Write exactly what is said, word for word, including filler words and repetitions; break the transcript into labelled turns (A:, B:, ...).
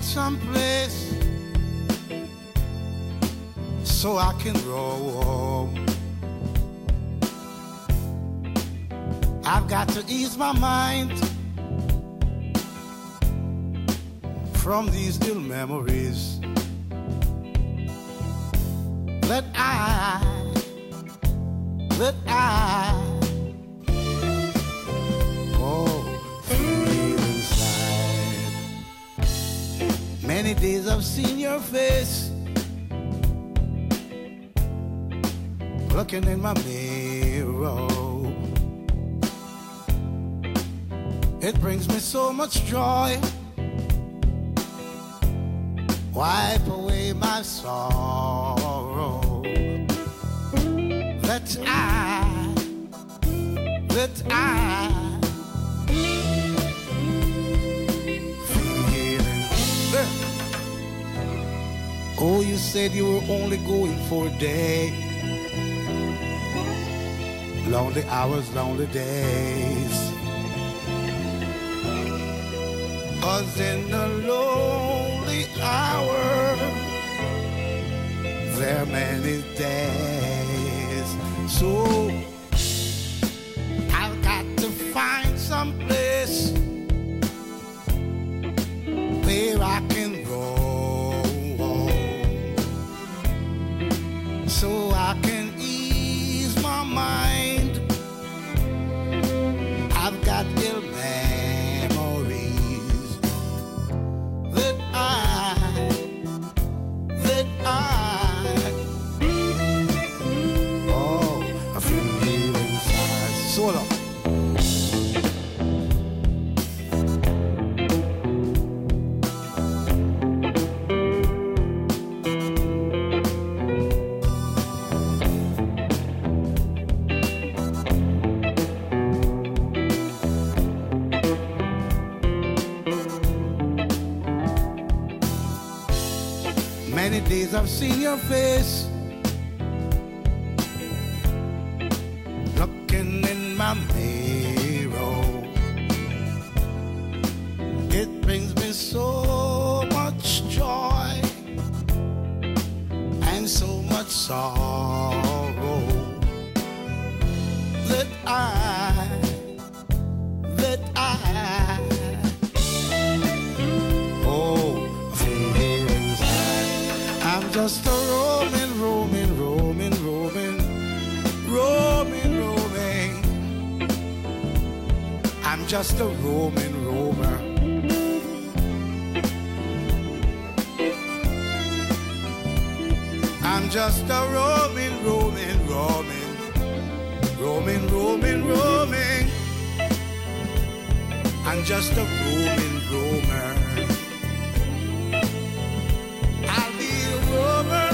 A: some place so I can roam. I've got to ease my mind from these ill memories. Let I, let I, oh, feel inside. Many days I've seen your face, looking in my mirror. It brings me so much joy. Wipe away my sorrow. That I, that I feeling. Oh, you said you were only going for a day. Lonely hours, lonely days. 'Cause in the lonely hour, there are many days. So I've got to find some place where I can go, so I can ease my mind. I've got ill memories that I, that I, oh, I feel inside. Solo. Many days I've seen your face, looking in my mirror. It brings me so much joy and so much sorrow that I, that I, oh, feel inside. I'm just a roaming, roaming, roaming, roaming, roaming, roaming. I'm just a roaming roamer. I'm just a roaming, roaming, roaming, roaming, roaming, roaming. I'm just a roaming roamer. I'll be a roamer.